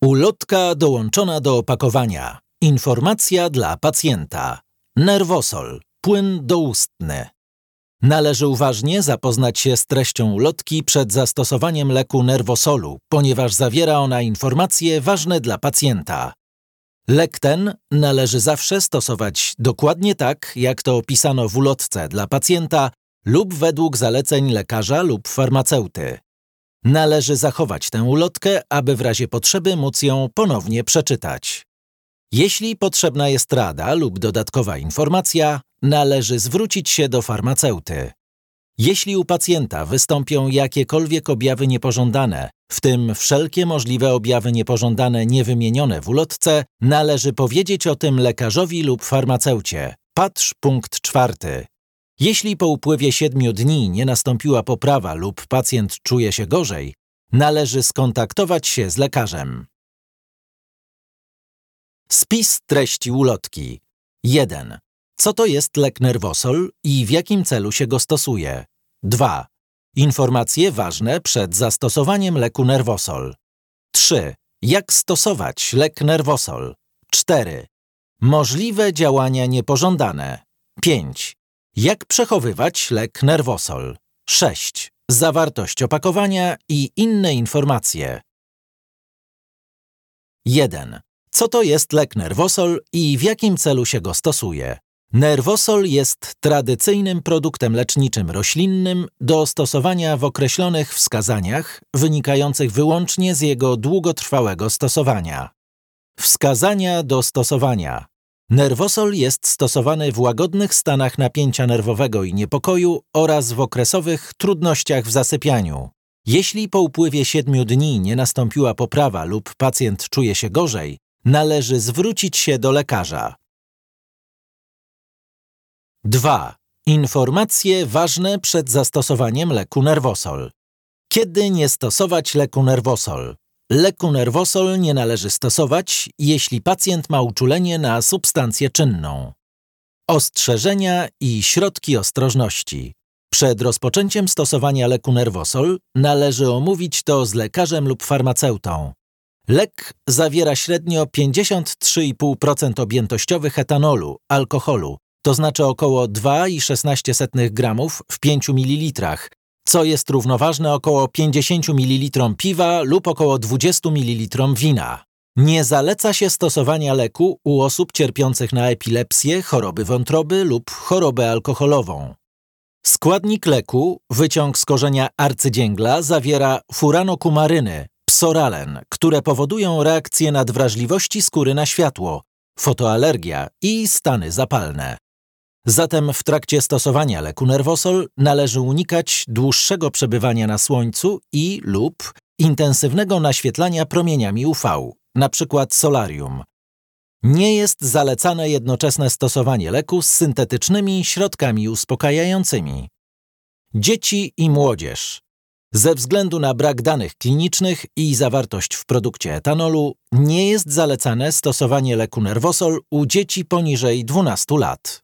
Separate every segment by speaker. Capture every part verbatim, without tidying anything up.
Speaker 1: Ulotka dołączona do opakowania. Informacja dla pacjenta. Nervosol. Płyn doustny. Należy uważnie zapoznać się z treścią ulotki przed zastosowaniem leku Nervosolu, ponieważ zawiera ona informacje ważne dla pacjenta. Lek ten należy zawsze stosować dokładnie tak, jak to opisano w ulotce dla pacjenta lub według zaleceń lekarza lub farmaceuty. Należy zachować tę ulotkę, aby w razie potrzeby móc ją ponownie przeczytać. Jeśli potrzebna jest rada lub dodatkowa informacja, należy zwrócić się do farmaceuty. Jeśli u pacjenta wystąpią jakiekolwiek objawy niepożądane, w tym wszelkie możliwe objawy niepożądane niewymienione w ulotce, należy powiedzieć o tym lekarzowi lub farmaceucie. Patrz punkt czwarty. Jeśli po upływie siedmiu dni nie nastąpiła poprawa lub pacjent czuje się gorzej, należy skontaktować się z lekarzem. Spis treści ulotki. jeden. Co to jest lek Nervosol i w jakim celu się go stosuje? dwa. Informacje ważne przed zastosowaniem leku Nervosol. trzy. Jak stosować lek Nervosol? cztery. Możliwe działania niepożądane. pięć. Jak przechowywać lek Nervosol? sześć. Zawartość opakowania i inne informacje. jeden. Co to jest lek Nervosol i w jakim celu się go stosuje? Nervosol jest tradycyjnym produktem leczniczym roślinnym do stosowania w określonych wskazaniach, wynikających wyłącznie z jego długotrwałego stosowania. Wskazania do stosowania. Nervosol jest stosowany w łagodnych stanach napięcia nerwowego i niepokoju oraz w okresowych trudnościach w zasypianiu. Jeśli po upływie siedmiu dni nie nastąpiła poprawa lub pacjent czuje się gorzej, należy zwrócić się do lekarza. dwa. Informacje ważne przed zastosowaniem leku Nervosol. Kiedy nie stosować leku Nervosol? Leku Nervosol nie należy stosować, jeśli pacjent ma uczulenie na substancję czynną. Ostrzeżenia i środki ostrożności. Przed rozpoczęciem stosowania leku Nervosol należy omówić to z lekarzem lub farmaceutą. Lek zawiera średnio pięćdziesiąt trzy i pół procent objętościowych etanolu, alkoholu, to znaczy około dwa przecinek szesnaście gramów w pięciu mililitrach, co jest równoważne około pięćdziesięciu mililitrów piwa lub około dwudziestu mililitrów wina. Nie zaleca się stosowania leku u osób cierpiących na epilepsję, choroby wątroby lub chorobę alkoholową. Składnik leku, wyciąg z korzenia arcydzięgla, zawiera furanokumaryny, psoralen, które powodują reakcję nadwrażliwości skóry na światło, fotoalergia i stany zapalne. Zatem w trakcie stosowania leku Nervosol należy unikać dłuższego przebywania na słońcu i lub intensywnego naświetlania promieniami U V, np. solarium. Nie jest zalecane jednoczesne stosowanie leku z syntetycznymi środkami uspokajającymi. Dzieci i młodzież. Ze względu na brak danych klinicznych i zawartość w produkcie etanolu, nie jest zalecane stosowanie leku Nervosol u dzieci poniżej dwunastu lat.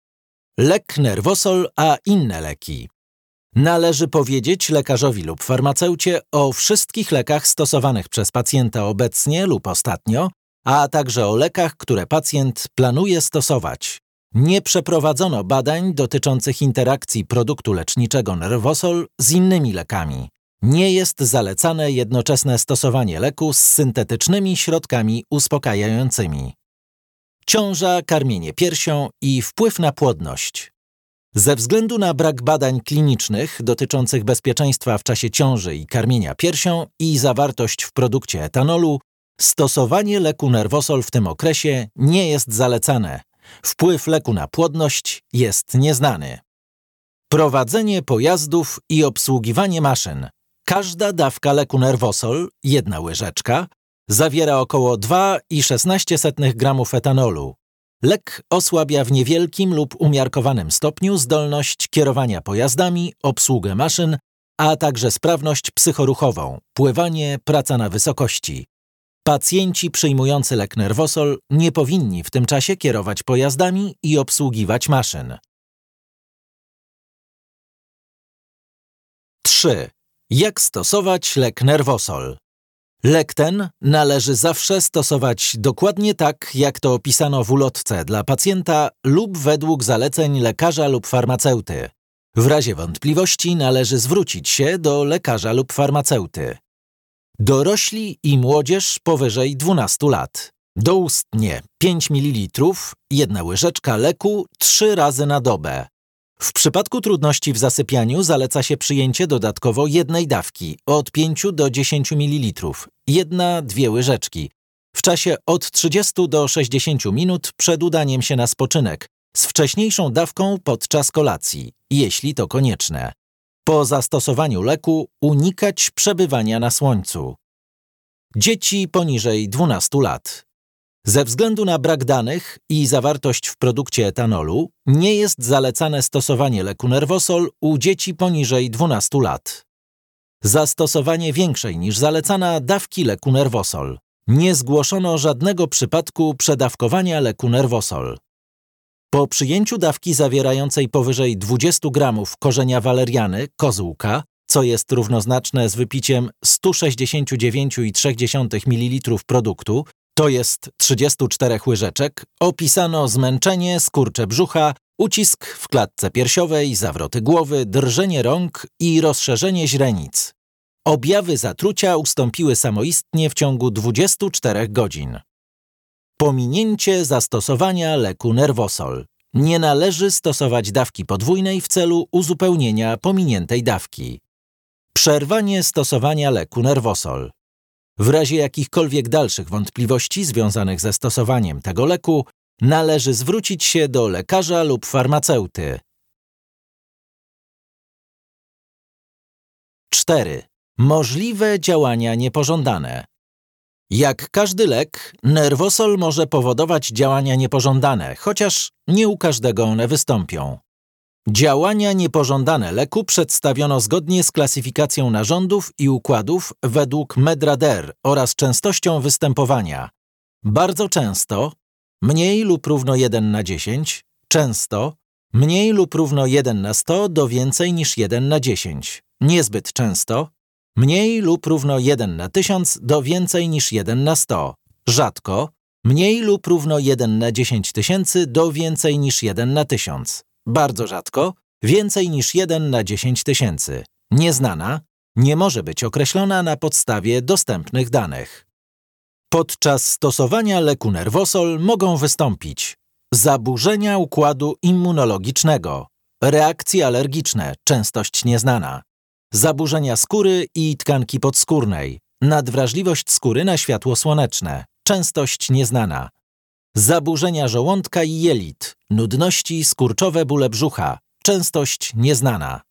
Speaker 1: Lek Nervosol a inne leki. Należy powiedzieć lekarzowi lub farmaceucie o wszystkich lekach stosowanych przez pacjenta obecnie lub ostatnio, a także o lekach, które pacjent planuje stosować. Nie przeprowadzono badań dotyczących interakcji produktu leczniczego Nervosol z innymi lekami. Nie jest zalecane jednoczesne stosowanie leku z syntetycznymi środkami uspokajającymi. Ciąża, karmienie piersią i wpływ na płodność. Ze względu na brak badań klinicznych dotyczących bezpieczeństwa w czasie ciąży i karmienia piersią i zawartość w produkcie etanolu, stosowanie leku Nervosol w tym okresie nie jest zalecane. Wpływ leku na płodność jest nieznany. Prowadzenie pojazdów i obsługiwanie maszyn. Każda dawka leku Nervosol, jedna łyżeczka, zawiera około dwa przecinek szesnaście gramów etanolu. Lek osłabia w niewielkim lub umiarkowanym stopniu zdolność kierowania pojazdami, obsługę maszyn, a także sprawność psychoruchową, pływanie, praca na wysokości. Pacjenci przyjmujący lek Nervosol nie powinni w tym czasie kierować pojazdami i obsługiwać maszyn. trzy. Jak stosować lek Nervosol? Lek ten należy zawsze stosować dokładnie tak, jak to opisano w ulotce dla pacjenta lub według zaleceń lekarza lub farmaceuty. W razie wątpliwości należy zwrócić się do lekarza lub farmaceuty. Dorośli i młodzież powyżej dwunastu lat. Doustnie pięć mililitrów, jedna łyżeczka leku trzy razy na dobę. W przypadku trudności w zasypianiu zaleca się przyjęcie dodatkowo jednej dawki od pięciu do dziesięciu mililitrów, jedna, dwie łyżeczki, w czasie od trzydziestu do sześćdziesięciu minut przed udaniem się na spoczynek, z wcześniejszą dawką podczas kolacji, jeśli to konieczne. Po zastosowaniu leku unikać przebywania na słońcu. Dzieci poniżej dwunastu lat. Ze względu na brak danych i zawartość w produkcie etanolu nie jest zalecane stosowanie leku Nervosol u dzieci poniżej dwunastu lat. Zastosowanie większej niż zalecana dawki leku Nervosol. Nie zgłoszono żadnego przypadku przedawkowania leku Nervosol. Po przyjęciu dawki zawierającej powyżej dwudziestu gramów korzenia waleriany, kozłka, co jest równoznaczne z wypiciem stu sześćdziesięciu dziewięciu przecinek trzy mililitrów produktu, to jest trzydziestu czterech łyżeczek, opisano zmęczenie, skurcze brzucha, ucisk w klatce piersiowej, zawroty głowy, drżenie rąk i rozszerzenie źrenic. Objawy zatrucia ustąpiły samoistnie w ciągu dwudziestu czterech godzin. Pominięcie zastosowania leku Nervosol. Nie należy stosować dawki podwójnej w celu uzupełnienia pominiętej dawki. Przerwanie stosowania leku Nervosol. W razie jakichkolwiek dalszych wątpliwości związanych ze stosowaniem tego leku, należy zwrócić się do lekarza lub farmaceuty. cztery. Możliwe działania niepożądane. Jak każdy lek, Nervosol może powodować działania niepożądane, chociaż nie u każdego one wystąpią. Działania niepożądane leku przedstawiono zgodnie z klasyfikacją narządów i układów według Medrader oraz częstością występowania. Bardzo często, mniej lub równo jeden na dziesięć, często, mniej lub równo jeden na sto do więcej niż jeden na dziesięć, niezbyt często, mniej lub równo jeden na tysiąc do więcej niż jeden na sto, rzadko, mniej lub równo jeden na dziesięć tysięcy do więcej niż jeden na tysiąc, bardzo rzadko, więcej niż jeden na dziesięć tysięcy, nieznana, nie może być określona na podstawie dostępnych danych. Podczas stosowania leku Nervosol mogą wystąpić zaburzenia układu immunologicznego, reakcje alergiczne, częstość nieznana, zaburzenia skóry i tkanki podskórnej, nadwrażliwość skóry na światło słoneczne, częstość nieznana, zaburzenia żołądka i jelit, nudności, skurczowe bóle brzucha, częstość nieznana.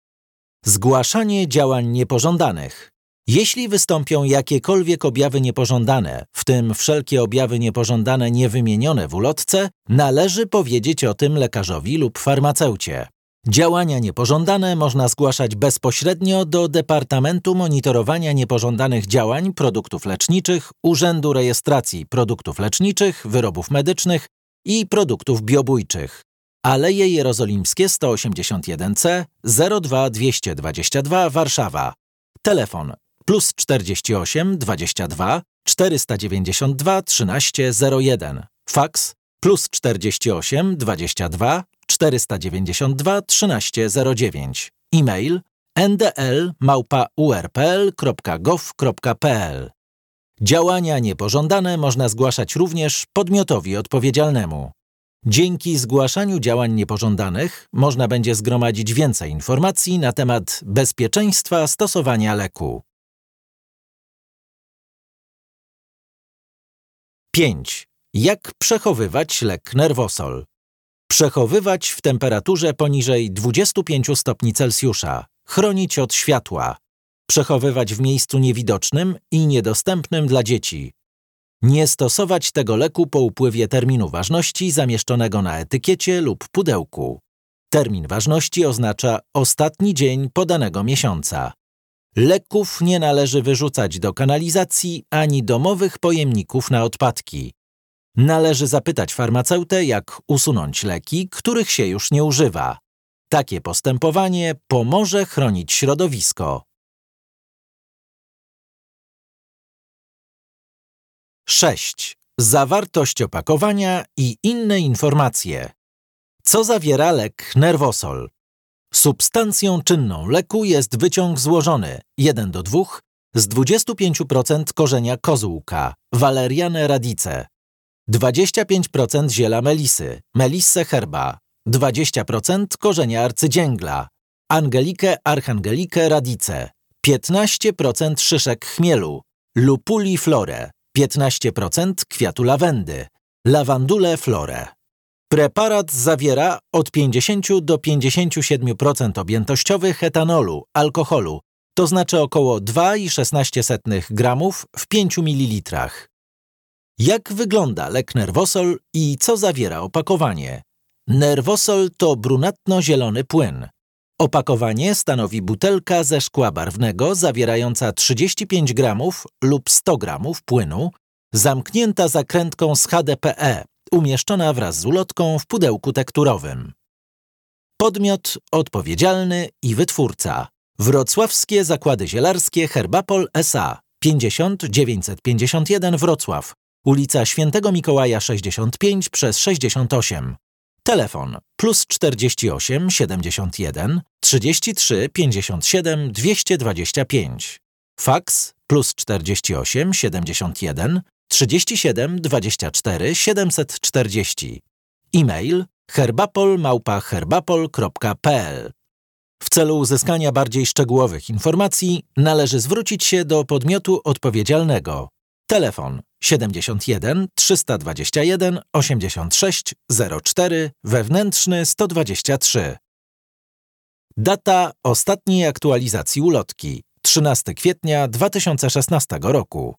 Speaker 1: Zgłaszanie działań niepożądanych. Jeśli wystąpią jakiekolwiek objawy niepożądane, w tym wszelkie objawy niepożądane niewymienione w ulotce, należy powiedzieć o tym lekarzowi lub farmaceucie. Działania niepożądane można zgłaszać bezpośrednio do Departamentu Monitorowania Niepożądanych Działań Produktów Leczniczych Urzędu Rejestracji Produktów Leczniczych, Wyrobów Medycznych i Produktów Biobójczych. Aleje Jerozolimskie sto osiemdziesiąt jeden C, zero dwa dwieście dwadzieścia dwa Warszawa. Telefon plus czterdzieści osiem dwadzieścia dwa czterysta dziewięćdziesiąt dwa trzynaście zero jeden. Faks plus czterdzieści osiem dwadzieścia dwa czterysta dziewięćdziesiąt dwa trzynaście zero dziewięć. E-mail n d l małpa u r p l kropka gov kropka p l. Działania niepożądane można zgłaszać również podmiotowi odpowiedzialnemu. Dzięki zgłaszaniu działań niepożądanych można będzie zgromadzić więcej informacji na temat bezpieczeństwa stosowania leku. pięć. Jak przechowywać lek Nervosol? Przechowywać w temperaturze poniżej dwudziestu pięciu stopni Celsjusza. Chronić od światła. Przechowywać w miejscu niewidocznym i niedostępnym dla dzieci. Nie stosować tego leku po upływie terminu ważności zamieszczonego na etykiecie lub pudełku. Termin ważności oznacza ostatni dzień podanego miesiąca. Leków nie należy wyrzucać do kanalizacji ani domowych pojemników na odpadki. Należy zapytać farmaceutę, jak usunąć leki, których się już nie używa. Takie postępowanie pomoże chronić środowisko. sześć. Zawartość opakowania i inne informacje. Co zawiera lek Nervosol? Substancją czynną leku jest wyciąg złożony jeden do dwóch z dwudziestu pięciu procent korzenia kozłka, Valeriane radice, dwadzieścia pięć procent ziela melisy, Melisse herba, dwadzieścia procent korzenia arcydzięgla, Angelikę archangelikę radice, piętnaście procent szyszek chmielu, Lupuli flore, piętnaście procent kwiatu lawendy, Lavandule flore. Preparat zawiera od pięćdziesięciu do pięćdziesięciu siedmiu procent objętościowych etanolu, alkoholu, to znaczy około dwa i szesnaście sotnych gramów w pięciu mililitrach. Jak wygląda lek Nervosol i co zawiera opakowanie? Nervosol to brunatno-zielony płyn. Opakowanie stanowi butelka ze szkła barwnego zawierająca trzydzieści pięć gramów lub sto gramów płynu, zamknięta zakrętką z H D P E, umieszczona wraz z ulotką w pudełku tekturowym. Podmiot odpowiedzialny i wytwórca. Wrocławskie Zakłady Zielarskie Herbapol S A pięćdziesiąt dziewięćset pięćdziesiąt jeden Wrocław, ulica Świętego Mikołaja sześćdziesiąt pięć przez sześćdziesiąt osiem. Telefon plus czterdzieści osiem siedemdziesiąt jeden trzydzieści trzy pięćdziesiąt siedem dwieście dwadzieścia pięć. Faks plus czterdzieści osiem siedemdziesiąt jeden trzydzieści siedem dwadzieścia cztery siedemset czterdzieści. E-mail herbapol małpa herbapol kropka p l. W celu uzyskania bardziej szczegółowych informacji należy zwrócić się do podmiotu odpowiedzialnego. Telefon siedemdziesiąt jeden trzysta dwadzieścia jeden osiemdziesiąt sześć zero cztery, wewnętrzny sto dwadzieścia trzy. Data ostatniej aktualizacji ulotki trzynastego kwietnia dwa tysiące szesnastego roku.